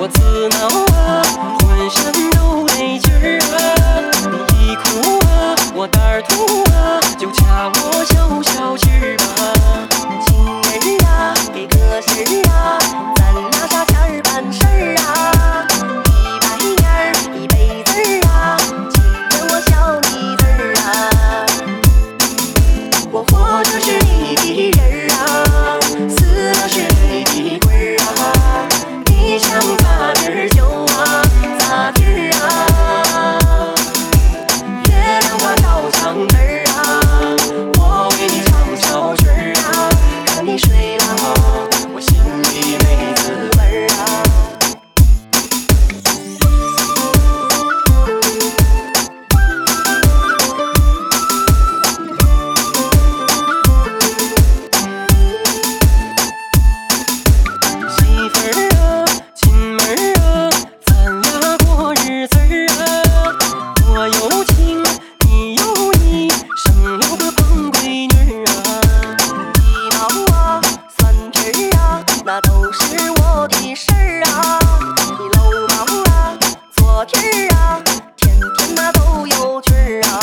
我自恼啊，浑身都得劲儿啊！你一哭啊，我胆儿突啊，就掐我小小气儿吧。 情人啊，给个信儿啊，咱俩啥钱儿办事儿啊？100年儿1辈子儿啊，情人我笑你字儿啊。我活着是你的人儿啊，死了是你的鬼儿啊。你想咋地儿就咋地儿啊。月亮它照墙根儿啊，我为你唱小曲儿啊。看你睡了，我心里没滋味儿啊。 媳妇儿啊，亲妹儿啊，咱俩过日子儿啊。我有情，你有意，生了个胖闺女儿啊。 鸡毛啊，蒜皮儿啊，那都是我的事儿啊。你搂包啊，左蹄儿啊，天天那都有趣儿啊。